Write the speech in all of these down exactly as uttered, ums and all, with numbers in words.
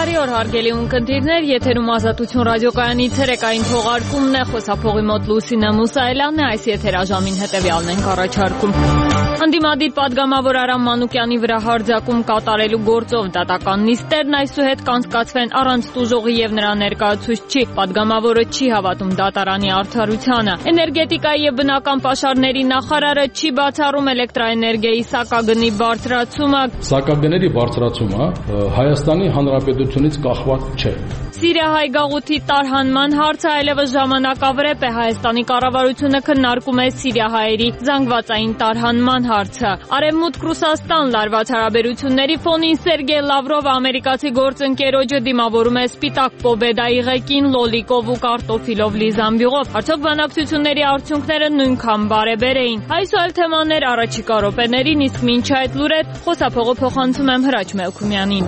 Բարի օր հարգելի ունկնդիրներ, եթերում Ազատություն ռադիոկայանի ցերեկային թողարկումն է, խոսափողի մոտ Լուսինե Մուսայելյանն է, այս եթերաժամին հետևյալն ենք առաջարկում։ Ընդդիմադիր պատգամավոր Արամ Մանուկյանի վրա հարձակում կատարելու գործով դատական նիստերն այսուհետ կանցկացվեն առանց տուժողի եւ նրա ներկայացուցչի։ Պատգամավորը չի հավատում դատարանի արդարությանը։ Էներգետիկայի եւ բնական պաշարների նախարարը չի բացառում էլեկտրաէներգիայի սակագնի բարձրացումը։ Սակագների բարձրացումը Հայաստանի Հանրապետությունից կախված չէ։ Սիրիահայ գաղութի տարհանման հարցը այլևս ժամանակավրեպ է։ Հայաստանի կառավարությունը քննարկում է սիրիահայերի զանգվածային տարհանման հարցը։ Արևմուտք Ռուսաստան լարված հարաբերությունների ֆոնին Սերգեյ Լավրովը ամերիկացի գործընկերոջը դիմավորում է Սպիտակ Պոբեդայի ղեկին լոլիկով ու կարտոֆիլով լի զամբյուղով։ Արդյոք բանակցությունների արդյունքները նույնքան բարեբեր էին։ Այս ու այլ թեմաներ առաջիկա րոպեներին, իսկ մինչ այդ լուրեր խոսափողը փոխանցում եմ Հրաչ Մելքումյանին։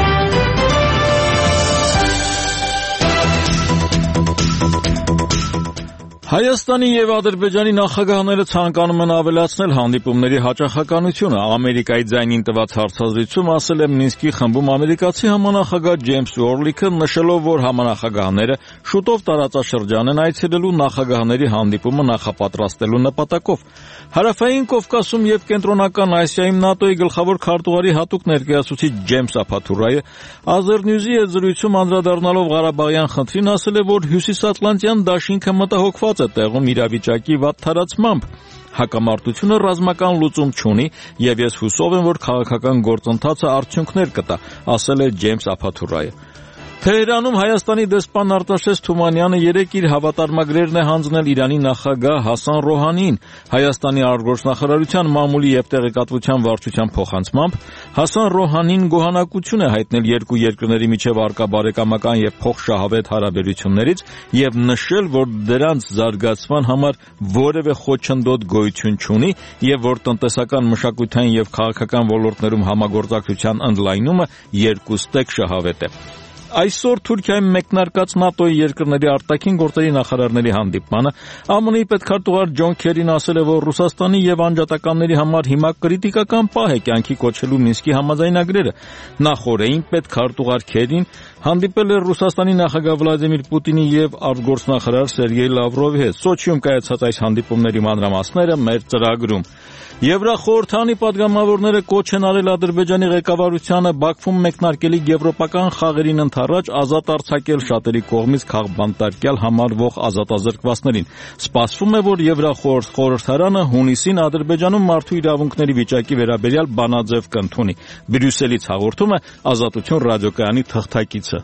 Հայաստանի եւ Ադրբեջանի նախագահները ցանկանում են ավելացնել հանդիպումների հաճախականությունը։ Ամերիկայի ձայնին տված հարցազրույցում ասել է Մինսկի խմբում ամերիկացի համանախագահ Ջեյմս Օրլիքը, նշելով, որ համանախագահները շուտով տարածաշրջան են այցելելու նախագահների հանդիպումը նախապատրաստելու նպատակով։ Հարավային Կովկասում եւ Կենտրոնական Ասիայում ՆԱՏՕ-ի գլխավոր քարտուղարի հատուկ ներկայացուցիչ Ջեյմս Ափաթուրայը Ազերնյուզի հետ զրույցում անդրադառնալով Ղարաբաղյան խնդրին ասել է, որ Հյուսիսատլանտյան դաշինքը մտահոգված է տեղում իրավիճակի վատ թարացմամբ։ Հակամարտությունը ռազմական լուծում չունի եւ ես հուսով եմ, որ քաղաքական գործընթացը արդյունքներ կտա, ասել է Ջեյմս Ափաթուրայը։ Թեհրանում Հայաստանի դեսպան Արտաշես Թումանյանը երեկ իր հավատարմագրերն է հանձնել Իրանի նախագահ Հասան Ռոհանիին։ Հայաստանի արտգործնախարարության մամուլի եւ տեղեկատվության վարչության փոխանցմամբ Հասան Ռոհանին գոհունակություն է հայտնել երկու երկրների միջև առկա բարեկամական եւ փոխշահավետ հարաբերություններից եւ նշել, որ դրանց զարգացման համար որևէ խոչընդոտ գոյություն չունի եւ որ տնտեսական, մշակութային եւ քաղաքական ոլորտներում համագործակցության ընդլայնումը երկուստեք շահավետ է։ Այսօր Թուրքիայում մեկնարկած ՆԱՏՕ-ի երկրների արտաքին գործերի նախարարների հանդիպմանը ԱՄՆ-ի պետքարտուղար Ջոն Քերին ասել է, որ Ռուսաստանի եւ անջատականների համար հիմա կրիտիկական պահ է կյանքի կոչելու Մինսկի համաձայնագրերը։ Նախորդին պետքարտուղար Քերին հանդիպել է Ռուսաստանի նախագահ Վլադիմիր Պուտինի եւ արտգործնախարար Սերգեյ Լավրովի հետ։ Սոչիում կայացած այս հանդիպումների մանրամասները մեր ծրագրում։ Եվրախորհրդանի պատգամավորները կոչ են արել Ադրբեջանի ղեկավարությանը Բաքվում մեկնարկելի եվրոպական խաղերին ընդառաջ ազատ արձակել շատերի կողմից քաղբանտարկյալ համարվող ազատազրկվածներին։ Սպասվում է, որ Եվրախորհրդարանը հունիսին Ադրբեջանում մարդու իրավունքների վիճակի վերաբերյալ բանաձև կընդունի։ Բրյուսելից հաղորդում է Ազատություն ռադիոկայանի թղթակիցը։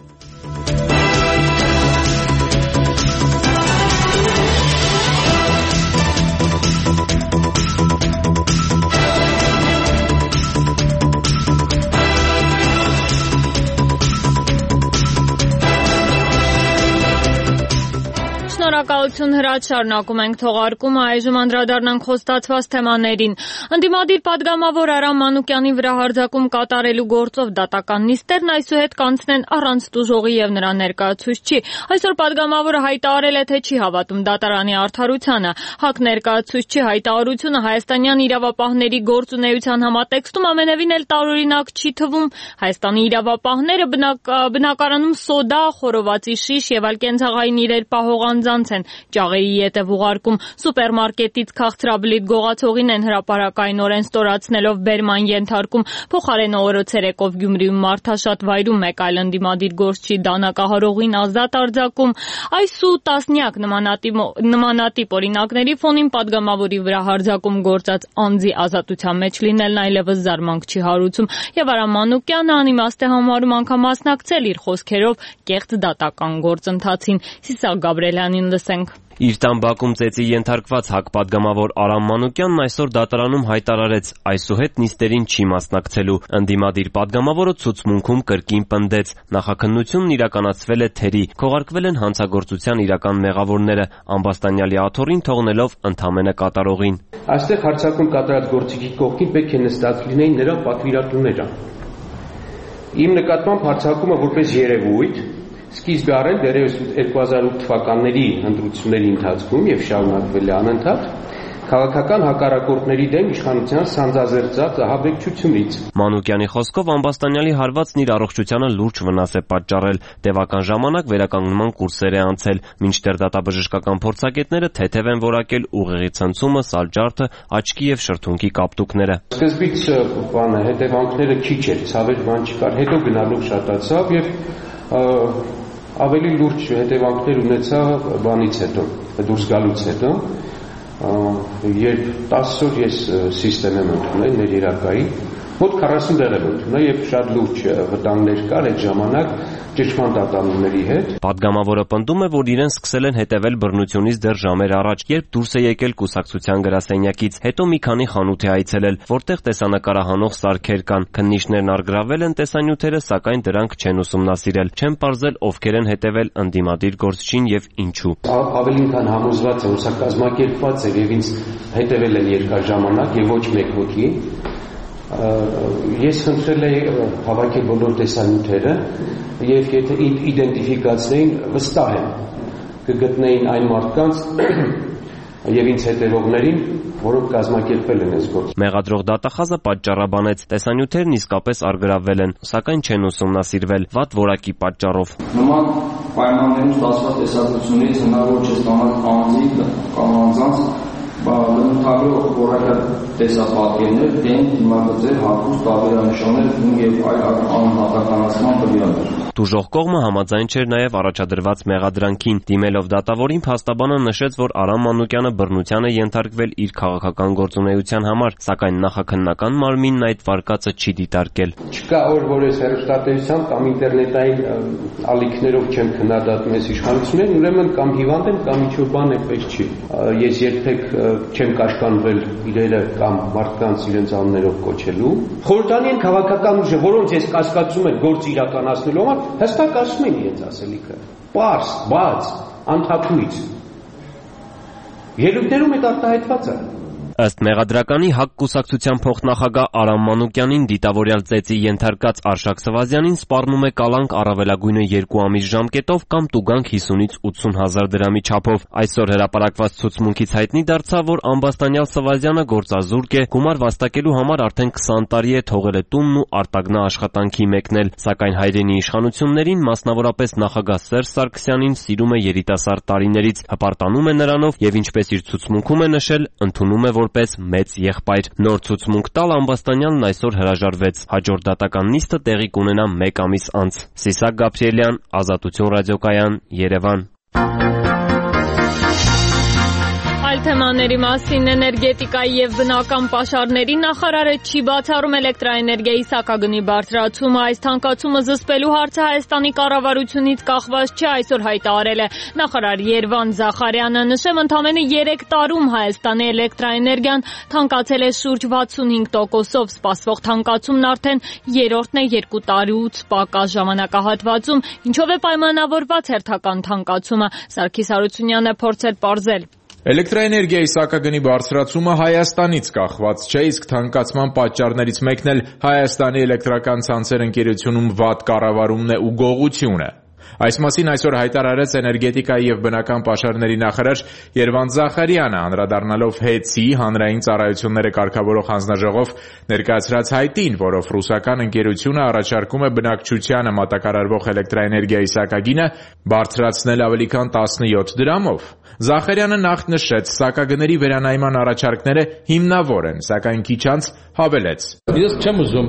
Շնորհակալություն Հրաչ, շարունակում ենք թողարկումը, այժմ անդրադառնանք խոստացված թեմաներին։ Ընդդիմադիր պատգամավոր Արամ Մանուկյանի վրա հարձակում կատարելու գործով դատական նիստերն այսուհետ կանցնեն առանց տուժողի եւ նրա ներկայացուցչի։ Այսօր պատգամավորը հայտարարել է, թե չի հավատում դատարանի արդարությանը։ ՀԱԿ ներկայացուցչի հայտարարությունը հայաստանյան իրավապահների գործունեության համատեքստում ամենևին էլ տարօրինակ չի թվում։ Հայաստանի իրավապահները բնակարանում սոդա, խորովածի շիշ եւ այլ կենցաղային իրեր պահող անձանց են ճաղերի ետև ուղարկում։ Սուպերմարկետից քաղցրաբլիթ գողացողին են հրապարակայնորեն ստորացնելով բերման ենթարկում։ Փոխարենը օրը ցերեկով Գյումրիում մարդաշատ վայրում մեկ այլ ընդդիմադիր գործչի դանակահարողին ազատ արձակում։ Այս ու տասնյակ նմանատիպ օրինակների ֆոնին պատգամավորի վրա հարձակում գործած անձի ազատության մեջ լինելն այլևս զարմանք չի հարուցում եւ Արամ Մանուկյանը անիմաստ է համարում անգամ մասնակցել իր խոսքերով կեղծ դատական գործընթացին։ Սիսակ Գաբրելյանին լսենք։ Իր տան Բաքում ծեծի ենթարկված ՀԱԿ պատգամավոր Արամ Մանուկյանն այսօր դատարանում հայտարարեց այսուհետ նիստերին չի մասնակցելու։ Ընդդիմադիր պատգամավորը ցուցմունքում կրկին պնդեց նախաքննությունն իրականացվել է թերի, քողարկվել են հանցագործության իրական մեղավորները, ամբաստանյալի աթոռին թողնելով ընդամենը կատարողին։ Այստեղ հարձակում կատարած գործիքի կողքին պետք է նստած լինեին նրա պատվիրատուները։ Իմ նկատմամբ հարձակումը որպես երևույթ սկիզբը առել դեռևս երկու հազար ութ թվականների ընտրությունների ընթացքում եւ շարունակվել է անընդհատ քաղաքական հակառակորդների դեմ իշխանության սանձազերծած ահաբեկչությունից։ Մանուկյանի խոսքով Ամբաստանյանի հարվածն իր առողջությանը լուրջ վնաս է պատճառել, տևական ժամանակ վերականգնման կուրսեր է անցել, մինչդեռ դատաբժշկական փորձագետները թեթև են որակել ուղեղի ցնցումը, սալջարդը, աչքի եւ շրթունքի կապտուկները։ Սկզբից բանը հետևանքները քիչ էր, ցավեր բան չկար, հետո գնալով շատացավ եւ ավելի լուրջ հետևանքներ ունեցա բանից հետո, դուրս գալուց հետո, երբ տասը օր ես սիստեմ եմ ընդունել մեր երակայի, մոտ քառասուն դեղ եմ ընդունել եւ շատ լուրջ վտանգներ կար այդ ժամանակ ճնշման դատանունների հետ։ Պատգամավորը պնդում է, որ իրեն սկսել են հետևել բռնությունից դեռ ժամեր առաջ, երբ դուրս է եկել կուսակցության գրասենյակից, հետո մի քանի խանութ է այցելել, որտեղ տեսանկարահանող սարքեր կան։ Քննիչներն առգրավել են տեսանյութերը, սակայն դրանք չեն ուսումնասիրել, չեն պարզել ովքեր են հետևել ընդդիմադիր գործչին եւ ինչու։ Ավելին քան համոզված եմ, սա կազմակերպված է եւ ինձ հետևել են երկար ժամանակ եւ ոչ մեկ հոգի։ Ես խնդրել էի հավաքել բոլոր տեսանյութերը եւ եթե իդենտիֆիկացնեին, վստահ եմ կգտնեին այն մարդկանց եւ ինձ հետևողներին, որոնք կազմակերպել են այս գործը։ Մեղադրող դատախազը պատճառաբանեց, տեսանյութերն իսկապես առգրավվել են, սակայն չեն ուսումնասիրվել վատ որակի պատճառով։ Նման պայմաններում ստացված տեսակցությունից հնարավոր չէ ստանալ անձի կամ անձանց բնութագրող որակյալ տեսապատկերներ, դեն, դիմագծեր, հագուստ, տարբերանշաններ եւ այլ անհատականացման տվյալներ։ Տուժող կողմը համաձայն չէր նաև առաջադրված մեղադրանքին։ Դիմելով դատավորին, փաստաբանը նշեց, որ Արամ Մանուկյանը բռնության է ենթարկվել իր քաղաքական գործունեության համար, սակայն նախաքննական մարմինն այդ վարկածը չի դիտարկել։ Չկա օր, որ ես հեռուստատեսությամբ կամ ինտերնետային ալիքներով չեմ քննադատում այս իշխանություններին, ուրեմն կամ հիվանդ եմ, կամ ինչ-որ բան այդպես չի։ Ես երբեք չեմ կաշկանդվել իրերը կամ մարդկանց իրենց անուններով կոչելու։ Խորհրդանի են քաղաքական ուժը, որոնց ես կասկածում եմ գործ իրականացնելու համար, հստակ ասում են իրենց ասելիքը։ Պարզ, բաց, անթափույց։ Ելույթներում այդ արտահայտված է։ Ըստ մեղադրականի ՀԱԿ կուսակցության փոխնախագահ Արամ Մանուկյանին դիտավորյալ ծեծի ենթարկած Արշակ Սվազյանին սպառնում է կալանք առավելագույնը երկու ամիս ժամկետով կամ տուգանք հիսունից ութսուն հազար դրամի չափով։ Այսօր հրապարակված ցուցմունքից հայտնի դարձավ, որ Ամբաստանյալ Սվազյանը գործազուրկ է, գումար վաստակելու համար արդեն քսան տարի է թողել է տունն ու արտագնա աշխատանքի մեկնել, սակայն հայրենի իշխանություններին, մասնավորապես նախագահ Սերժ Սարգսյանին սիրում է երիտասարդ տարիներից, հպարտանում է նրանով եւ ինչպես իր ցուցմունքում է նշել, ընդունում է որպես մեծ եղբայր։ Նոր ցուցմունք տալ Ամբաստանյանն այսօր հրաժարվեց։ Հաջորդ դատական նիստը տեղի կունենա մեկ ամիս անց։ Սիսակ Գաբրիելյան, Ազատություն ռադիոկայան, Երևան։ Այլ թեմաների մասին էներգետիկայի եւ բնական պաշարների նախարարը չի բացառում էլեկտրաէներգիայի սակագնի բարձրացումը։ Այս թանկացումը զսպելու հարցը Հայաստանի կառավարությունից կախված չէ, այսօր հայտարարել է նախարար Երվան Զախարյանը։ Նշեմ, ընդամենը երեք տարում Հայաստանի էլեկտրաէներգիան թանկացել է շուրջ վաթսունհինգ տոկոսով, սպասվող թանկացումն արդեն երրորդն է երկու տարուց պակաս ժամանակահատվածում։ Ինչով է պայմանավորված հերթական թանկացումը, Սարգիս Հարությունյանը փորձել պարզել։ Էլեկտրաէներգիայի սակագնի բարձրացումը Հայաստանից կախված չէ, իսկ թանկացման պատճառներից մեկն էլ Հայաստանի էլեկտրական ցանցեր ընկերությունում վատ կառավարումն է ու գողությունը։ Այս մասին այսօր հայտարարեց էներգետիկայի եւ բնական պաշարների նախարար Երվան Զախարյանը, անդրադառնալով ՀԵՑ-ի հանրային ծառայությունները կարգավորող հանձնաժողով ներկայացրած հայտին, որով ռուսական ընկերությունը առաջարկում է բնակչությանը մատակարարվող էլեկտրաէներգիայի սակագինը բարձրացնել ավելի քան տասնյոթ դրամով։ Զախարյանը նախ նշեց, սակագների վերանայման առաջարկները հիմնավոր են, սակայն քիչ անց հավելեց. Ես չեմ ուզում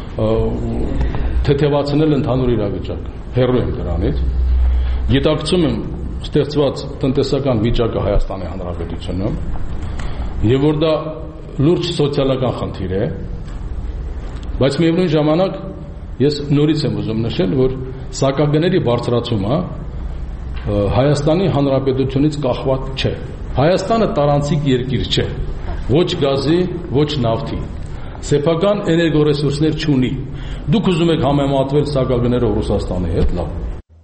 թեթևացնել ընդհանուր իրավիճակը, հեռու եմ դրանից։ Գիտակցում եմ ստեղծված տնտեսական վիճակը Հայաստանի Հանրապետությունում եւ որ դա լուրջ սոցիալական խնդիր է, բայց միևնույն ժամանակ ես նորից եմ ուզում նշել, որ սակագների բարձրացումը Հայաստանի Հանրապետությունից կախված չէ։ Հայաստանը տարանցիկ երկիր չէ, ոչ գազի, ոչ նավթի, սեփական էներգորեսուրսներ չունի։ Դուք ուզում եք համեմատվել սակագներով Ռուսաստանի հետ, լավ։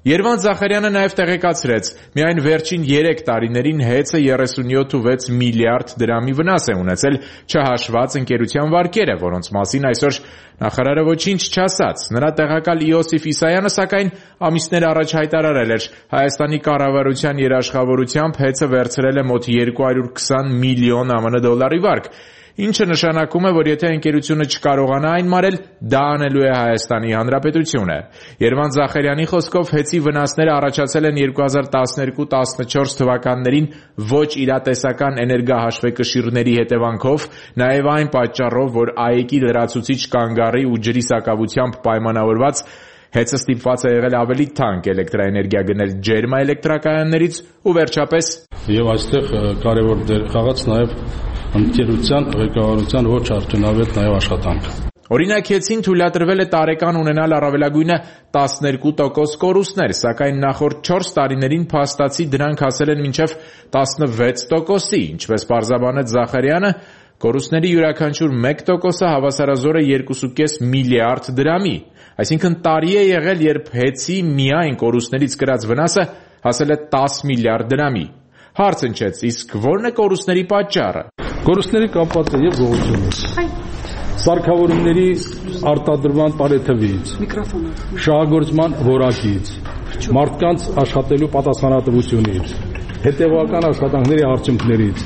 Երվանդ Զախարյանը նաև տեղեկացրեց, միայն վերջին երեք տարիներին հեծը երեսունյոթ վեց միլիարդ դրամի վնաս է ունեցել, չհաշված ընկերության վարկերը, որոնց մասին այսօր նախարարը ոչինչ չասաց։ Նրա տեղակալ Իոսիֆ Իսայանը, սակայն, ամիսներ առաջ հայտարարել էր, Հայաստանի կառավարության երաշխավորությամբ հեծը վերցրել է մոտ երկու հարյուր քսան միլիոն ԱՄՆ դոլարի վարկ, ինչը նշանակում է, որ եթե ընկերությունը չկարողանա այն մարել, դա անելու է Հայաստանի Հանրապետությունը։ Երվանդ Զախարյանի խոսքով հեծի վնասները առաջացել են երկու հազար տասներկու տասնչորս թվականներին ոչ իրատեսական էներգահաշվեկշիռների հետևանքով, նաև այն պատճառով, որ ԱԷԿ-ի լրացուցիչ կանգառի ու ջրի սակավությամբ պայմանավորված հեծը ստիպված է եղել ավելի թանկ էլեկտրաէներգիա գնել ջերմաէլեկտրակայաններից ու վերջապես եւ այստեղ կարևոր դեր խաղաց նաև ընկերության ղեկավարության ոչ արդյունավետ նաև աշխատանքը։ Օրինակ հեծին թույլատրվել է տարեկան ունենալ առավելագույնը տասներկու տոկոս կորուստներ, սակայն նախորդ չորս տարիներին փաստացի դրանք հասել են մինչև տասնվեց տոկոսի, ինչպես պարզաբանեց Զախարյանը, կորուստների յուրաքանչյուր մեկ տոկոսը հավասարազոր է երկուսուկես միլիարդ դրամի, այսինքն տարի է եղել, երբ հեծի միայն կորուստներից կրած վնասը հասել է տաս միլիարդ դրամի։ Հարց ընչեց, իսկ ո՞րն է կորուստների պատճառը։ Կորուստների կապված է եւ գողությունից, սարքավորումների արտադրման տարեթվից, շահագործման որակից, մարդկանց աշխատելու պատասխանատվությունից, հետևական աշխատանքների արդյունքներից,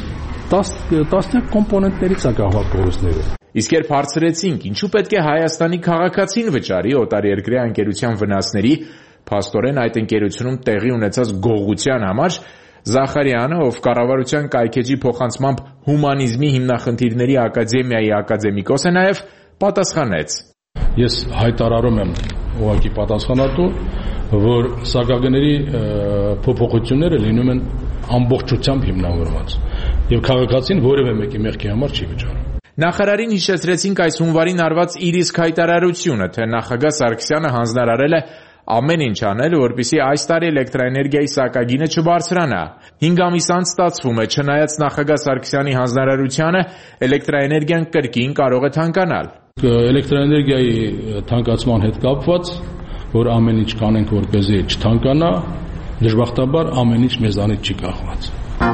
տասնյակ կոմպոնենտներից է կախված կորուստները։ Իսկ երբ հարցրեցինք, ինչու պետք է Հայաստանի քաղաքացին վճարի օտարերկրյա ընկերության վնասների, փաստորեն այդ ընկերությունում տեղի ունեցած գողության համար, Զախարյանը, ով կառավարության կայքեջի փոխանցմամբ հումանիզմի հիմնախնդիրների ակադեմիայի ակադեմիկոս է նաև, պատասխանեց. Ես հայտարարում եմ ուղղակի պատասխանատու, որ սակագների փոփոխությունները լինում են ամբողջությամբ հիմնավորված եւ քաղաքացին որևէ մեկի մեղքի համար չի վճարում։ Նախարարին հիշեցրեցինք այս հունվարին արված իր իսկ հայտարարությունը, թե նախագահ Սարգսյանը հանձնարարել է ամեն ինչ անել, որպեսզի այս տարի էլեկտրաէներգիայի սակագինը չբարձրանա։ Հինգ ամիս անց ստացվում է, չնայած նախագահ Սարգսյանի հանձնարարությանը, էլեկտրաէներգիան կրկին կարող է թանկանալ։ Էլեկտրաէներգիայի թանկացման հետ կապված, որ ամեն ինչ կանենք, որպեսզի չթանկանա, դժբախտաբար ամեն ինչ մեզանից չի կախված։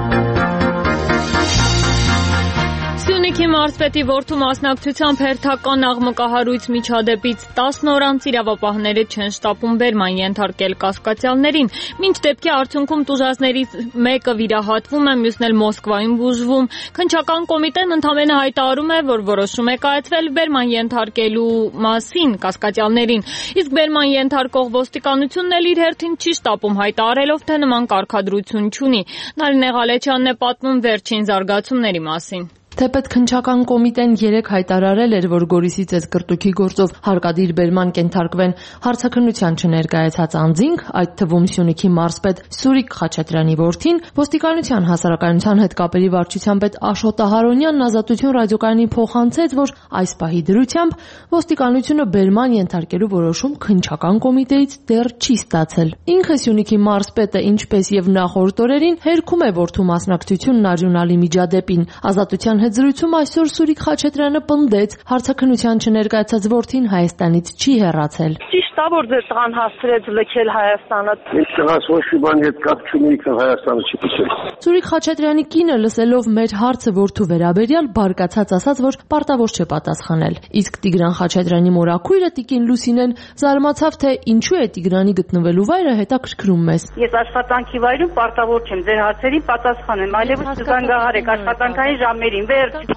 Սյունիքի մարզպետի որդու մասնակցությամբ հերթական աղմկահարույց միջադեպից տասն օր անց իրավապահները չեն շտապում բերման ենթարկել կասկածյալներին, մինչ դեպքի արդյունքում տուժածներից մեկը վիրահատվում է, մյուսն էլ Մոսկվայում բուժվում։ Քննչական կոմիտեն ընդամենը հայտարարում է, որ որոշում է կայացվել բերման ենթարկելու մասին կասկածյալներին, իսկ բերման ենթարկող ոստիկանությունն էլ իր հերթին չի շտապում հայտարարելով, թե նման կարգադրություն չունի։ Նարինե Ղալեչյանն է պատմում վերջին զարգացումների մասին։ Թեպետ քննչական կոմիտեն երեկ հայտարարել էր, որ Գորիսի ծեծկրտուքի գործով հարկադիր բերման կենթարկվեն հարցաքննության չներկայացած անձինք, այդ թվում Սյունիքի մարզպետ Սուրիկ Խաչատրյանի որդին, ոստիկանության հասարակայնության հետ կապերի վարչության պետ Աշոտ Ահարոնյանն Ազատություն ռադիոկայանին փոխանցեց, որ այս պահի դրությամբ ոստիկանությունը բերման ենթարկելու որոշում քննչական կոմիտեից դեռ չի ստացել։ Ինքը Սյունիքի մարզպետը, ինչպես եւ նախորդ օրերին, հերքում է որդու մասնակցությունն արյունալի միջադեպին։ Ազատության հետ զրույցում այսօր Սուրիկ Խաչատրյանը պնդեց, հարցաքննության չներկայացած որդին Հայաստանից չի հեռացել։ Ճիշտ է, որ ձեր տղան հասցրեց լքել Հայաստանը։ Իմ տղաս ոչ մի բանի հետ կապ չունի, ինքը Հայաստանը չի լքել։ Սուրիկ Խաչատրյանի կինը, լսելով մեր հարցը որդու վերաբերյալ, բարկացած ասաց, որ պարտավոր չէ պատասխանել։ Իսկ Տիգրան Խաչատրյանի մորաքույրը Տիկին Լուսինեն զարմացավ, թե ինչու է Տիգրանի գտնվելու վայրը հետաքրքրում մեզ։ Ես աշխատանքի վայրում պարտավոր չեմ ձեր հարցերին պատասխանեմ, այլևս կզանգահարեք աշխատանքային ժամերին։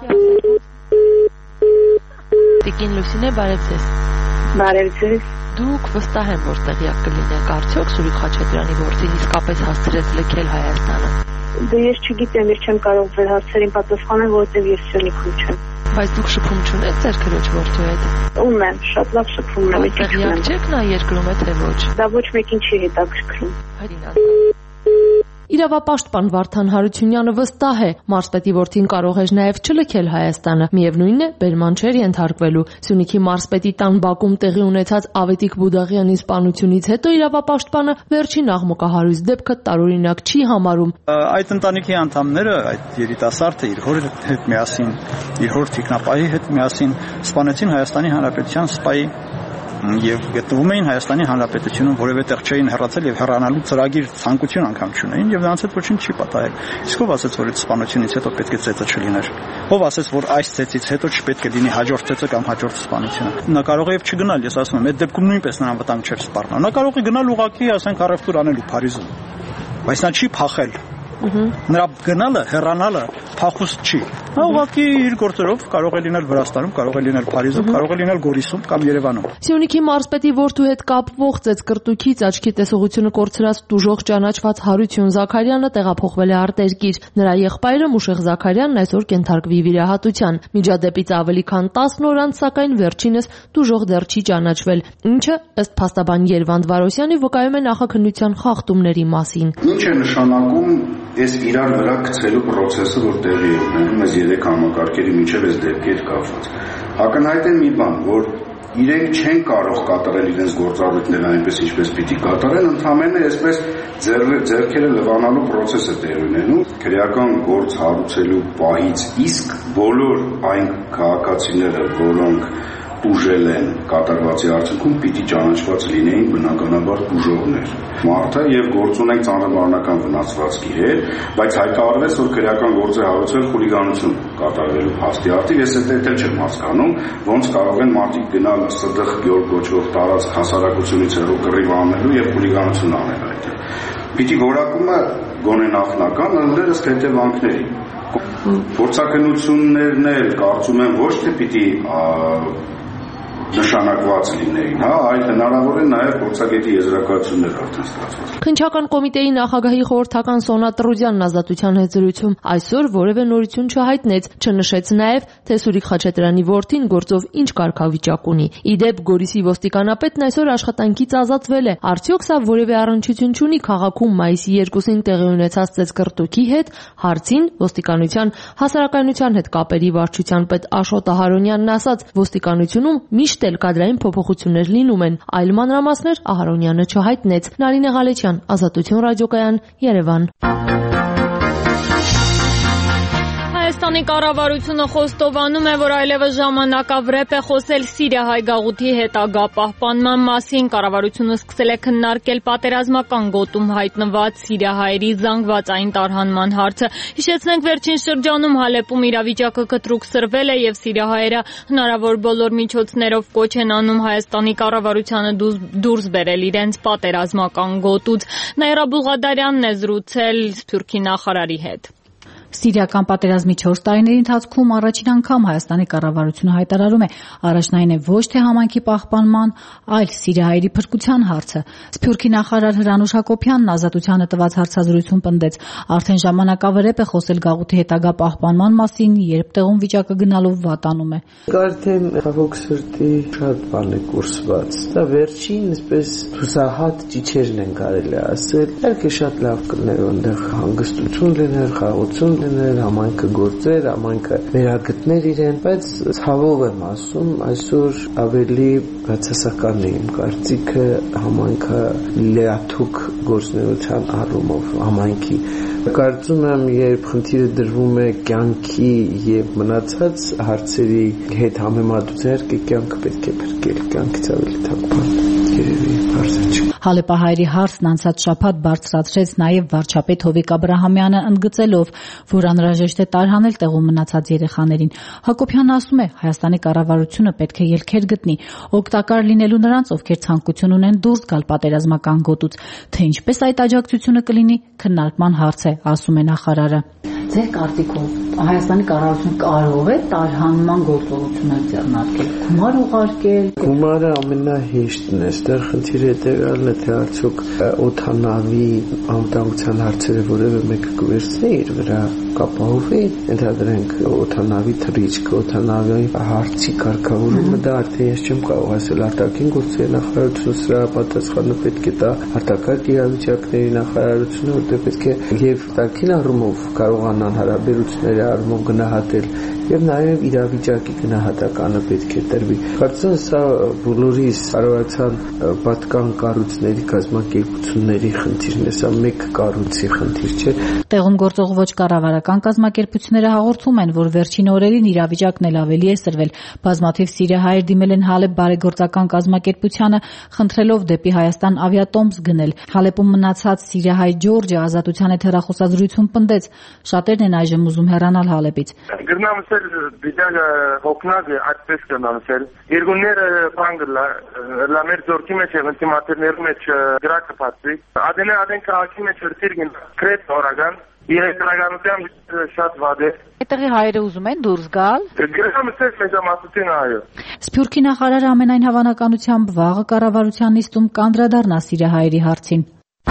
Տիկին Լուսինե, բարև ձեզ։ Բարև ձեզ։ Դուք վստահ եմ, որ տեղյակ կլինեք արդյոք Սուրիկ Խաչատրյանի որդին իսկապես հասցրեց լքել Հայաստանը։ Դե ես չգիտեմ, ես չեմ կարող ձեր հարցերին պատասխանել, որովհետև ես Սյունիքում չեմ։ Բայց դուք շփում չունեք ձեր քրոջ որդու հետ։ Ունեմ, շատ լավ շփում ունեմ։ Տեղյակ չեք նա երկրում է թե ոչ։ Դա ոչ մեկին չի հետաքրքրում։ Իրավապաշտպան Վարդան Հարությունյանը վստահ է, մարզպետի որդին կարող էր նաև չլքել Հայաստանը, միևնույնն է, բերման չէր ենթարկվելու։ Սյունիքի մարզպետի տան բակում տեղի ունեցած Ավետիք Բուդաղյանի սպանությունից հետո իրավապաշտպանը վերջին աղմկահարույց դեպքը տարօրինակ չի համարում։ Այդ ընտանիքի անդամները, այդ երիտասարդը իր հոր հետ միասին, իր հոր թիկնապահի հետ միասին սպանեցին Հայաստանի Հանրապետության սպայի եւ գտնվում էին Հայաստանի Հանրապետությունում, որևէ տեղ չէին հեռացել եւ հեռանալու ծրագիր ցանկություն անգամ չունեին եւ նրանց հետ ոչինչ չի պատահել։ Իսկ ով ասեց, որ այդ սպանությունից հետո պետք է ծեծը չլիներ։ Ով ասեց, որ այս ծեծից հետո չպետք է լինի հաջորդ ծեծը կամ հաջորդ սպանությունը։ Նա կարող է եւ չգնալ, ես ասում եմ, այդ դեպքում նույնպես նրան վտանգ չէր սպառնա։ Նա կարող է գնալ ուղղակի, ասենք, առևտուր անելու Փարիզում։ Բայց նա չի փախել։ Նրա գնալը, հեռանալը փախուստ չի։ Նա ուղղակի իր գործերով կարող է լինել Վրաստանում, կարող է լինել Փարիզում, կարող է լինել Գորիսում կամ Երևանում։ Սյունիքի մարզպետի որդու հետ կապվող ծեծկրտուքից աչքի տեսողությունը կորցրած տուժող ճանաչված Հարություն Զաքարյանը տեղափոխվել է արտերկիր։ Նրա եղբայրը Մուշեղ Զաքարյանն այսօր կենթարկվի վիրահատության։ Միջադեպից ավելի քան տասն օր անց, սակայն վերջինս տուժող դեռ չի ճանաչվել, ինչը ըստ փաստաբան Երվանդ Վարոսյանի վկայում է նախաքննության խախտումների մասին։ Ինչ է նշանակում այս իրար վրա գցելու process-ը, որ տեղի է ունենում այս երեք համակարգերի միջև այս դեպքեր կապված։ Ակնհայտ է մի բան, որ իրենք չեն կարող կատարել իրենց գործառույթները այնպես ինչպես պիտի կատարեն, ընդհանրապես այսպես ձեռքերը լվանալու process-ը տեղի ունենում, քրեական գործ հարուցելու պահից իսկ բոլոր այն քաղաքացիները, որոնք ուժել են կատարվածի արդյունքում պիտի ճանաչված լինեին բնականաբար ուժողներ։ Մարդը եւ գործ ունենք ծանրաբարոնական վնասվածքի հետ, բայց հայտարարվեց, որ քրեական գործ է հարուցել խուլիգանություն կատարելու փաստի արդիվ, ես այդ էլ չեմ հասկանում, ոնց կարող են մարդիկ գնալ ՍԴԽ գյուղ կոչվող տարածք հասարակությունից հեռու կռիվ անելու եւ խուլիգանություն անել այդտեղ։ Պիտի որակումը գոնե նախնական ըլլեր ըստ հետևանքների։ Փորձակնություններն էլ կարծում եմ ոչ թե պիտի նշանակված լինեին, հա, այլ հնարավոր է նաև փորձագետի եզրակացություններ արդեն ստացված։ Քննչական կոմիտեի նախագահի խորհրդական Սոնա Տրուդյանն ազատության հետ զրույցում այսօր որևէ նորություն չհայտնեց, չնշեց նաև, թե Սուրիկ Խաչատրյանի որդին գործով ինչ կարգավիճակ ունի։ Ի դեպ, Գորիսի ոստիկանապետն այսօր աշխատանքից ազատվել է։ Արդյոք սա որևէ առնչություն չունի քաղաքում մայիսի երկուսին տեղի ունեցած ծեծկրտուքի հետ, հարցին ոստիկանության հասարակայնության հետ կապերի վարչության պետ Աշոտ Ահարոնյանն ասաց, ոստիկանությունում միշտ էլ կադրային փոփոխություններ լինում են, այլ մանրամասներ Ահարոնյանը չհայտնեց։ Նարինե Ղալեչյան, Ազատություն ռադիոկայան, Երևան։ Հայաստանի կառավարությունը խոստովանում է, որ այլևս ժամանակավրեպ է խոսել սիրիահայ գաղութի հետագա պահպանման մասին։ Կառավարությունը սկսել է քննարկել պատերազմական գոտում հայտնված սիրիահայերի զանգվածային տարհանման հարցը։ Հիշեցնենք, վերջին շրջանում Հալեպում իրավիճակը կտրուկ սրվել է եւ սիրիահայերը հնարավոր բոլոր միջոցներով կոչ են անում Հայաստանի կառավարությանը դուրս բերել իրենց պատերազմական գոտուց։ Նաիրա Բուղադարյանն է զրուցել Սփյուռքի նախարարի հետ։ Սիրիական պատերազմի չորս տարիների ընթացքում առաջին անգամ Հայաստանի կառավարությունը հայտարարում է առաջնային է ոչ թե համայնքի պահպանման, այլ սիրիահայերի փրկության հարցը։ Սփյուռքի նախարար Հրանուշ Հակոբյանն Ազատությանը տված հարցազրույցում պնդեց, արդեն ժամանակավրեպ է խոսել գաղութի հետագա պահպանման մասին, երբ տեղում վիճակը գնալով վատանում է։ Արդեն հավոք սրտի շատ բան է կուրսված։ Դա վերջին այսպես հուսահատ ճիչերն են կարելի ասել։ Իհարկե շատ լավ կլիներ այնտեղ հանգստություն լիներ, խաղաղություն լիներ, համայնքը գործեր, համայնքը վերագտներ իրեն, բայց ցավով եմ ասում, այսօր ավելի բացասական է իմ կարծիքը համայնքը լիաթուկ գործնեության առումով համայնքի։ Կարծում եմ, երբ խնդիրը դրվում է կյանքի եւ մնացած հարցերի հետ համեմատության, կյանքը պետք է փրկել, կյանքից ավելի թանկ բան երևի բարձր չի։ Հալեպահայերի հարցն անցած շաբաթ բարձրացրեց նաև վարչապետ Հովիկ Աբրահամյանը, ընդգծելով, որ անհրաժեշտ է տարհանել տեղում մնացած երեխաներին։ Հակոբյանն ասում է, Հայաստանի կառավարությունը պետք է ելքեր գտնի, օգտակար լինելու նրանց, ովքեր ցանկություն ունեն դուրս գալ պատերազմական գոտուց, թե ինչպես այդ աջակցությունը կլինի, քննարկման հարց է, ասում է նախարարը։ Ձեր կարծիքով Հայաստանի կառավարությունը կարող է տարհանման գործողություններ ձեռնարկել, գումար ուղարկել։ Գումարը ամենահեշտն է, այստեղ խնդիրը հետևյալն է, թե արդյոք օդանավի անվտանգության հարցերը որևէ մեկը կվերցնի իր վրա կապահովի, ընդհանրենք օդանավի թռիչք, օդանավի հարցի կարգավորումը, դա արդեն ես չեմ կարող ասել, արտաքին գործերի նախարարությունը սրա պատասխանը պետք է տա արտակարգ իրավիճակների նախարարությունը, որտեղ պետք է եւ արտաքին առումով կարողանան հարաբերությունների առումով գնահատել եւ նաեւ իրավիճակի գնահատականը պետք է տրվի։ Կարծում եմ սա բոլորիս հարավացան պատկան կառույցների կազմակերպությունների խնդիրն է, սա մեկ կառույցի խնդիր չէ։ Տեղում գործող ոչ կառավարական կազմակերպությունները հաղորդում են, որ վերջին օրերին իրավիճակն էլ ավելի է սրվել։ Բազմաթիվ սիրիահայեր դիմել են Հալեբ բարեգործական կազմակերպությանը, խնդրելով դեպի Հայաստան ավիատոմս գնել։ Հալեպում մնացած սիրիահայ Ջորջը ազատության հետ հեռախոսազրույցում պնդեց, շատերն են այժմ ուզում հեռանալ Հալեպից։ Գրնամսել դիջագը հոգնագը այդպես կնամսել։ Երկունները բանգլա լամեր ձորքի մեջ եւ ինտիմատերների մեջ գրակը պատվի։ Ադենը ադեն քաղաքի մեջ հրթիրգին կրետ օրական Իրականության շատ վատ է։ Այդտեղի հայերը ուզում են դուրս գալ։ Գրամսել մեջամասություն այո։ Սփյուռքի նախարարը ամենայն հավանականությամբ վաղը կառավարության նիստում կանդրադառնա սիրիահայերի հարցին։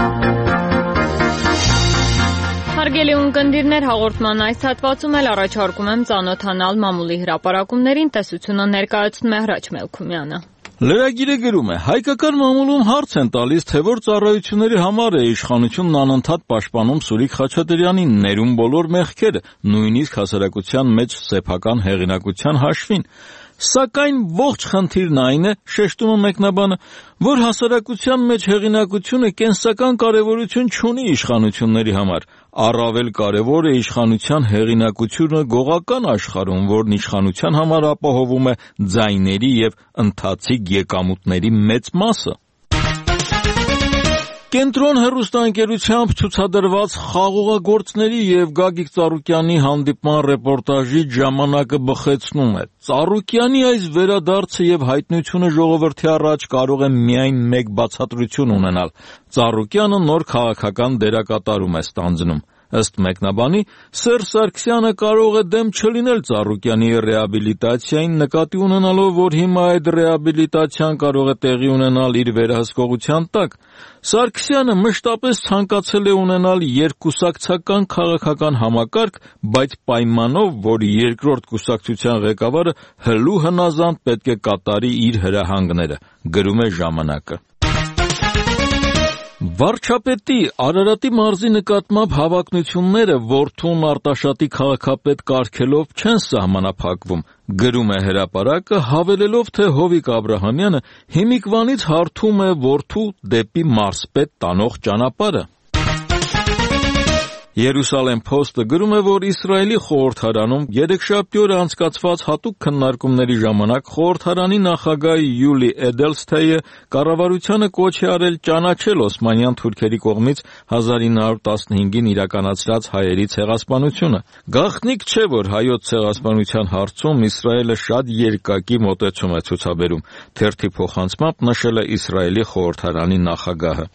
Հարգելի ունկնդիրներ, հաղորդման այս հատվածում էլ առաջարկում եմ ծանոթանալ մամուլի հրապարակումներին, տեսությունը ներկայացնում է Հրաչ Մելքումյանը։ Լրագիրը գրում է. հայկական մամուլում հարց են տալիս, թե որ ծառայությունների համար է իշխանությունն անընդհատ պաշտպանում Սուրիկ Խաչատրյանին, ներում բոլոր մեղքերը, նույնիսկ հասարակության մեջ սեփական հեղինակության հաշվին։ Սակայն ողջ խնդիրն այն է, շեշտում է մեկնաբանը, որ հասարակության մեջ հեղինակությունը կենսական կարևորություն չունի իշխանությունների համար։ Առավել կարևոր է իշխանության հեղինակությունը գողական աշխարհում, որն իշխանության համար ապահովում է ձայների եւ ընթացիկ եկամուտների մեծ մասը։ Կենտրոն հեռուստաընկերությամբ ցուցադրված խաղողագործների եւ Գագիկ Ծառուկյանի հանդիպման ռեպորտաժի ժամանակը բխեցնում է։ Ծառուկյանի այս վերադարձը եւ հայտնությունը ժողովրդի առաջ կարող է միայն մեկ բացատրություն ունենալ։ Ծառուկյանը նոր քաղաքական դերակատարում է ստանձնում։ Ըստ մեկնաբանի, Սերժ Սարգսյանը կարող է դեմ չլինել Ծառուկյանի ռեաբիլիտացիային, նկատի ունենալով, որ հիմա այդ ռեաբիլիտացիան կարող է տեղի ունենալ իր վերահսկողության տակ։ Սարգսյանը մշտապես ցանկացել է ունենալ երկկուսակցական քաղաքական համակարգ, բայց պայմանով, որ երկրորդ կուսակցության ղեկավարը հլու հնազանդ պետք է կատարի իր հրահանգները, գրում է ժամանակը։ Վարչապետի Արարատի մարզի նկատմամբ հավակնությունները որդուն Արտաշատի քաղաքապետ կարգելով չեն սահմանափակվում, գրում է Հրապարակը, հավելելով, թե Հովիկ Աբրահամյանը հիմիկվանից հարթում է որդու դեպի մարզպետ տանող ճանապարհը։ Երուսալեմ Փոստը գրում է, որ Իսրայելի խորհրդարանում երեքշաբթի օրը անցկացված հատուկ քննարկումների ժամանակ խորհրդարանի նախագահ Յուլի Էդելստեյը կառավարությանը կոչ է արել ճանաչել օսմանյան թուրքերի կողմից հազար ինը հարյուր տասնհինգին իրականացրած հայերի ցեղասպանությունը։ Գաղտնիք չէ, որ հայոց ցեղասպանության հարցում Իսրայելը շատ երկակի մոտեցում է ցուցաբերում, թերթի փոխանցմամբ նշել է Իսրայելի խորհրդարանի նախագահը։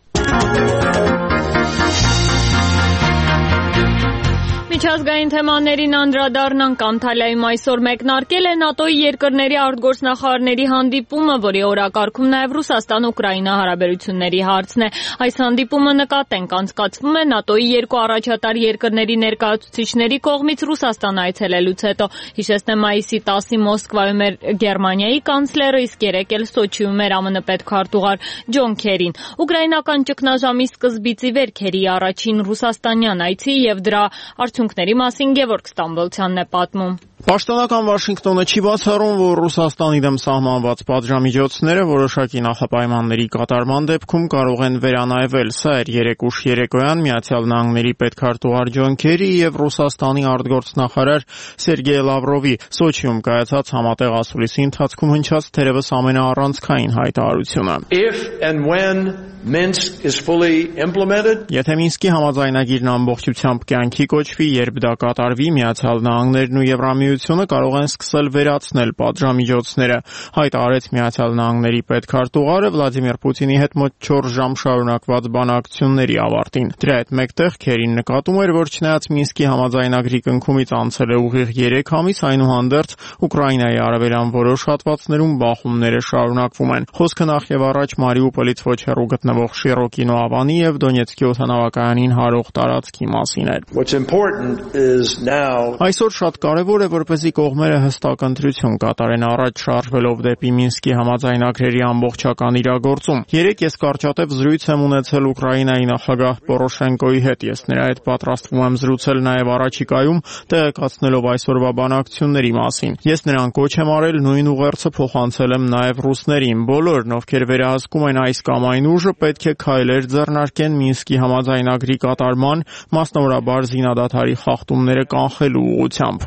Միջազգային թեմաներին անդրադառնանք Անտալիայում այսօր մեկնարկել է ՆԱՏՕ-ի երկրների արտգործնախարարների հանդիպումը, որի օրակարգում նաև Ռուսաստան-Ուկրաինա հարաբերությունների հարցն է։ Այս հանդիպումը նկատենք անցկացվում է ՆԱՏՕ-ի երկու առաջատար երկրների ներկայացուցիչների կողմից Ռուսաստան այցելելուց հետո։ Հիշեցնեմ, մայիսի տասին Մոսկվայում էր Գերմանիայի կանցլերը, իսկ երեկ էլ Սոչիում էր ԱՄՆ պետքարտուղար Ջոն Քերին։ Ուկրաինական ճգնաժամի սկզբից ի վեր Քերիի առաջին ռուսաստանյան այցի եւ դրա արդյունքների մասին Գևորգ Ստամբոլցյանն է պատմում։ Պաշտոնական Վաշինգտոնը չի բացառում, որ Ռուսաստանի դեմ սահմանված պատժամիջոցները որոշակի նախապայմանների կատարման դեպքում կարող են վերանայվել։ Սա էր երեկ ուշ երեկոյան Միացյալ Նահանգների պետքարտուղար Ջոն Քերի եւ Ռուսաստանի արտգործնախարար Սերգեյ Լավրովի Սոչիում կայացած համատեղ ասուլիսի ընթացքում հնչած թերևս ամենաառանցքային հայտարարությունը։ If and when Minsk is fully implemented, եթե Մինսկի համաձայնագիրն ամբողջությամբ կյանքի կոչվի, երբ դա կատարվի, Միացյալ Նահանգներն ու Եվրամիությունը կարող են սկսել վերացնել պատժամիջոցները, հայտարարեց Միացյալ Նահանգների պետքարտուղարը Վլադիմիր Պուտինի հետ մոտ չորս ժամ շարունակված բանակցությունների ավարտին։ Դրա հետ մեկտեղ Քերին նկատում էր, որ չնայած Մինսկի համաձայնագրի կնքումից անցել է ուղիղ երեք ամիս, այնուհանդերձ Ուկրաինայի արևելյան որոշ հատվածներում բախումները շարունակվում են։ Խոսքը նախ եւ առաջ Մարիուպոլից ոչ հեռու գտնվող Շիրոկինո ավանի եւ Դոնեցկի օդանավակայանին հարող տարածքի մասին էր։ What's important is now Այսօր շատ կարևոր է, որ որպեսզի կողմերը հստակ ընտրություն կատարեն առաջ շարժվելով դեպի Մինսկի համաձայնագրերի ամբողջական իրագործում։ Երեկ ես կարճատև զրույց եմ ունեցել Ուկրաինայի նախագահ Պորոշենկոյի հետ։ Ես նրա հետ պատրաստվում եմ զրուցել նաև առաջիկայում, տեղեկացնելով այսօրվա բանակցությունների մասին։ Ես նրան կոչ եմ արել, նույն ուղերձը փոխանցել եմ նաև ռուսներին։ Բոլորն, ովքեր վերահսկում են այս կամ այն ուժը, պետք է քայլեր ձեռնարկեն Մինսկի համաձայնագրի կատարման, մասնավորաբար զինադադարի խախտումները կանխելու ուղղությամբ։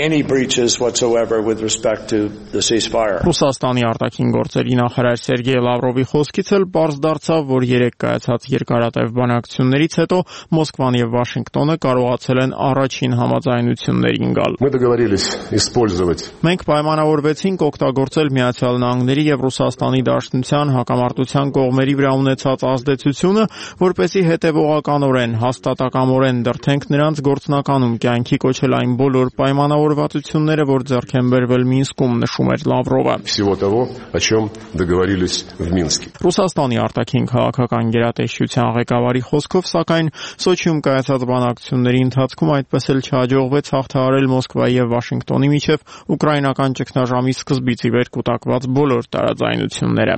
Ռուսաստանի արտաքին գործերի նախարար Սերգեյ Լավրովի խոսքից էլ պարզ դարձավ, որ երեք կայացած երկարատև բանակցություններից հետո Մոսկվան եւ Վաշինգտոնը կարողացել են առաջին համաձայնություններին գալ։ Մենք պայմանավորվեցինք օգտագործել Միացյալ Նահանգների եւ Ռուսաստանի Դաշնության հակամարտության կողմերի վրա ունեցած ազդեցությունը, որպեսզի հետեւողականորեն, հաստատակամորեն դրթենք նրանց գործնականում կյանքի կոչել այն բոլոր պայմանավորվածությունները, որ ձեռք են բերվել Մինսկում, նշում էր Լավրովը։ Ռուսաստանի արտաքին քաղաքական գերատեսչության ղեկավարի խոսքով, սակայն Սոչիում կայացած բանակցությունների ընթացքում այդպես էլ չհաջողվեց հաղթահարել Մոսկվայի եւ Վաշինգտոնի միջև ուկրաինական ճգնաժամի սկզբից ի վեր կուտակված բոլոր տարաձայնությունները։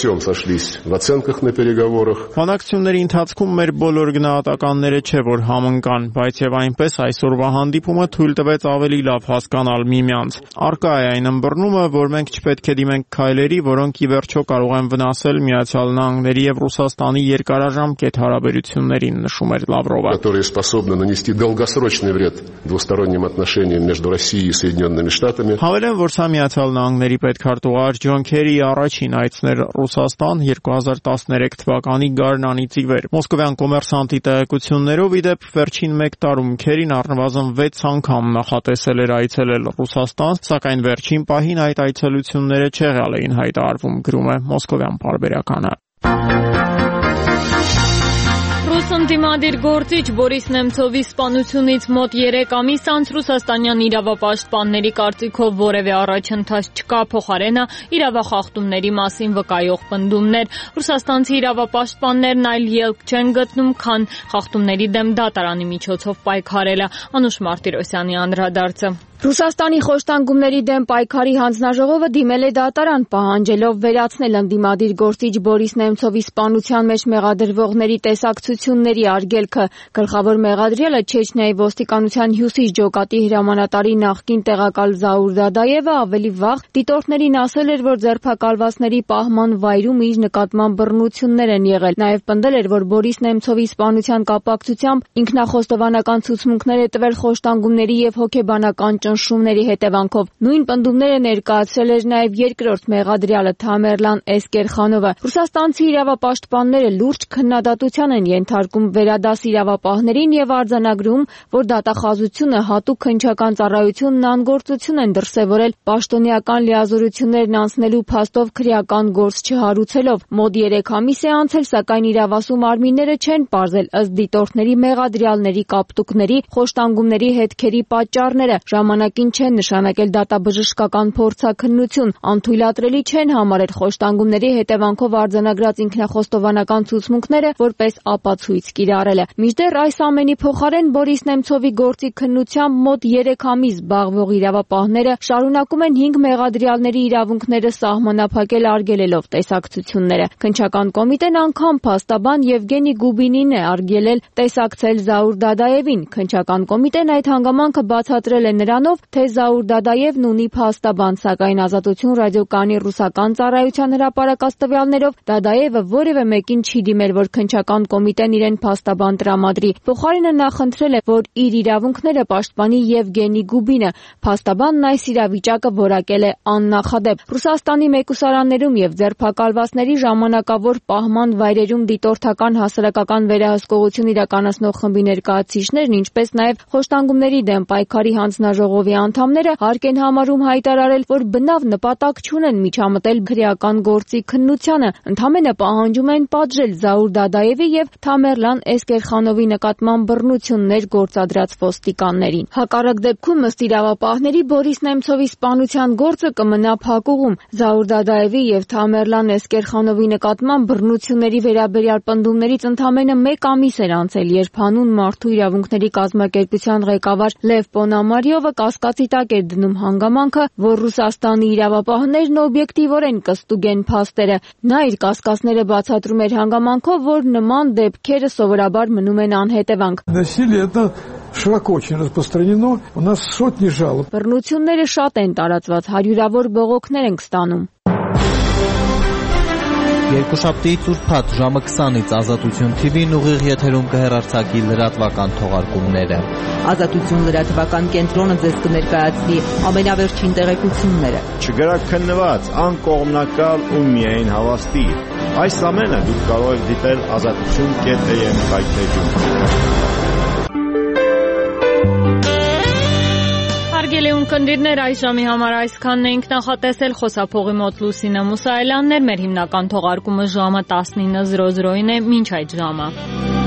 Բանակցությունների ընթացքում մեր բոլոր գնահատականները չէ որ համընկան, բայց եւ այնպես այսօրվա հանդիպումը թույլ տվեց ավելի լավ հասկանալ միմյանց։ Առկա է այն ըմբռնումը, որ մենք չպետք է դիմենք քայլերի, որոնք ի վերջո կարող են վնասել Միացյալ Նահանգների եւ Ռուսաստանի երկարաժամկետ հարաբերություններին, նշում էր Լավրովը։ Հավելեմ, որ սա Միացյալ Նահանգների պետքարտուղար Ջոն Քերիի առաջին այցն էր Ռուսաստան երկու հազար տասներեք թվականի գարնանից ի վեր։ Մոսկովյան կոմերսանտի տեղեկություններով ի դեպ վերջին մեկ տարում Քերին առնվազն վեց անգամ նախատեսել էր այցելել Ռուսաստան, սակայն վերջին պահին այդ այցելությունները չեղյալ էին հայտարարվում, գրում է Մոսկովյան պարբերականը։ Ռուս ընդդիմադիր գործիչ Բորիս Նեմցովի սպանությունից մոտ երեք ամիս անց ռուսաստանյան իրավապաշտպանների կարծիքով որևէ առաջընթաց չկա, փոխարենը իրավախախտումների մասին վկայող պնդումներ։ Ռուսաստանցի իրավապաշտպաններն այլ ելք չեն գտնում, քան խախտումների դեմ դատարանի միջոցով պայքարելը։ Անուշ Մարտիրոսյանի անդրադարձը։ Ռուսաստանի խոշտանգումների դեմ պայքարի հանձնաժողովը դիմել է դատարան, պահանջելով վերացնել ընդդիմադիր գործիչ Բորիս Նեմցովի սպանության մեջ մեղադրվողների տեսակցությունների արգելքը։ Գլխավոր մեղադրյալը Չեչնիայի ոստիկանության հյուսիս ջոկատի հրամանատարի նախկին տեղակալ Զաուր Դադաևը ավելի վաղ դիտորդներին ասել էր, որ ձերբակալվածների պահման վայրում իր նկատմամբ բռնություններ են եղել։ Նաև պնդել էր, որ Բորիս Նեմցովի սպանության կապակցությամբ ինքնախոստովանական ցուցմունքներ է տվել խոշտանգումների եւ հոգեբանական ճնշումների հետևանքով։ Նույն պնդումները ներկայացրել էր նաև երկրորդ մեղադրյալը Թամերլան Էսկերխանովը։ Ռուսաստանցի իրավապաշտպանները լուրջ քննադատության են ենթարկում վերադաս իրավապահներին եւ արձանագրում, որ դատախազությունը հատուկ քննչական ծառայությունն անգործություն են դրսեւորել պաշտոնեական լիազորություններն անցնելու փաստով քրեական գործ չհարուցելով։ Մոտ երեք ամիս է անցել, սակայն իրավասու մարմինները չեն պարզել ըստ դիտորդների մեղադրյալների կապտուկների, խոշտանգումների հետքերի պատճառները, ժամանակին չեն նշանակել դատաբժշկական փորձաքննություն, անթույլատրելի չեն համարել խոշտանգումների հետևանքով արձանագրած ինքնախոստովանական ցուցմունքները որպես ապացույց կիրառելը։ Մինչդեռ այս ամենի փոխարեն Բորիս Նեմցովի գործի քննությամբ մոտ երեք ամիս զբաղվող իրավապահները շարունակում են հինգ մեղադրյալների իրավունքները սահմանափակել արգելելով տեսակցությունները։ Քննչական կոմիտեն անգամ փաստաբան Եվգենի Գուբինին է արգելել տեսակցել Զաուր Դադաևին։ Քննչական կոմիտեն այդ հանգամանքը բացատրել է նրանով, թե Զաուր Դադաևն ունի փաստաբան, սակայն Ազատություն ռադիոկայանի ռուսական ծառայության հրապարակած տվյալներով Դադաևը որևէ մեկին չի դիմել, որ քննչական կոմիտեն իրեն փաստաբան տրամադրի։ Փոխարենը նա խնդրել է, որ իր իրավունքները պաշտպանի Եվգենի Գուբինը։ Փաստաբանն այս իրավիճակը որակել է աննախադեպ։ Ռուսաստանի մեկուսարաններում եւ ձերբակալվածների ժամանակավոր պահման վայրերում դիտորդական հասարակական վերահսկողություն իրականացնող խմբի ներկայացուցիչներն, ինչպես նաեւ խոշտանգումների դեմ պայքարի հանձնաժողովի անդամները հարկ են համարում հայտարարել, որ բնավ նպատակ չունեն միջամտել քրեական գործի քննությանը, ընդհանրապես պահանջում են պատժել Զաուր Դադաևի եւ Թամերլան Էսկերխանովի նկատմամբ բռնություններ գործադրած ոստիկաններին։ Հակառակ դեպքում ըստ իրավապահների Բորիս Նեմցովի սպանության գործը կմնա փակուղում։ Զաուր Դադաևի եւ Թամերլան Էսկերխանովի նկատմամբ բռնությունների վերաբերյալ պնդումներից ընդամենը մեկ ամիս էր անցել, երբ հանուն Մարդու իրավունքների կազմակերպության ղեկավար Լև Պոնամարիովը կասկածի տակ էր դնում հանգամանքը, որ Ռուսաստանի իրավապահներն օբյեկտիվորեն կստուգեն փաստերը։ Նա իր կասկածները բացատրում էր հանգամանքով, որ նման դեպքերը սովորաբար մնում են անհետևանք։ Широко очень распространено. У нас сотни жалоб. Բռնությունները շատ են տարածված, հարյուրավոր բողոքներ ենք ստանում։ Երկուշաբթիից ուրբաթ ժամը քսանից Ազատություն թի վին ուղիղ եթերում կհեռարձակի լրատվական թողարկումները։ Ազատություն լրատվական կենտրոնը ձեզ կներկայացնի ամենավերջին տեղեկությունները։ Չգրաքննված, անկողմնակալ ու միայն հավաստի։ Այս ամենը դուք կարող եք դիտել ազատություն կետ եմ վայթեջում։ Հարգելի ունկնդիրներ, այս ժամի համար այսքանն էինք նախատեսել։ Խոսափողի մոտ Լուսինե Մուսայելյանն էր, մեր հիմնական թողարկումը ժամը տասնինը զրո զրոին է, մինչ այդ ժամը։